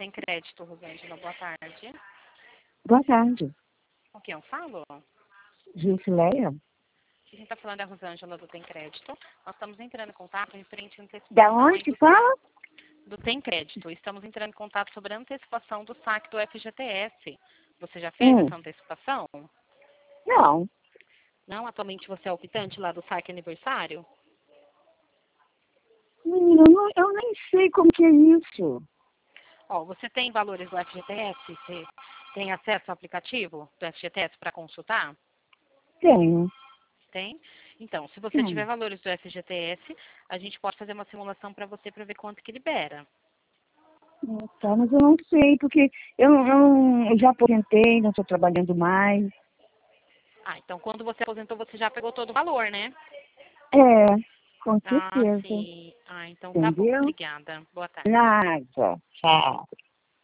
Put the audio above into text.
Tem Crédito, Rosângela, boa tarde. Boa tarde, Com quem eu falo? Gilcileia. Quem está falando é a Rosângela do Tem Crédito. Nós estamos entrando em contato em frente à Da antecipação onde aí que fala? do Tem Crédito. Estamos entrando em contato sobre a antecipação do saque do FGTS. Você já fez essa antecipação? Não. Não? Atualmente você é optante lá do saque aniversário? Menina, eu nem sei como que é isso. Ó, você tem valores do FGTS? Você tem acesso ao aplicativo do FGTS para consultar? Tenho. Tem? Então, se você tiver Tenho. valores do FGTS, a gente pode fazer uma simulação para você para ver quanto que libera. Tá, mas eu não sei, porque eu já aposentei, não estou trabalhando mais. Ah, então quando você aposentou, você já pegou todo o valor, né? É, com Ah, certeza. sim. Ah, então tá bom. Entendeu? Obrigada. Boa tarde. Nada. Tchau.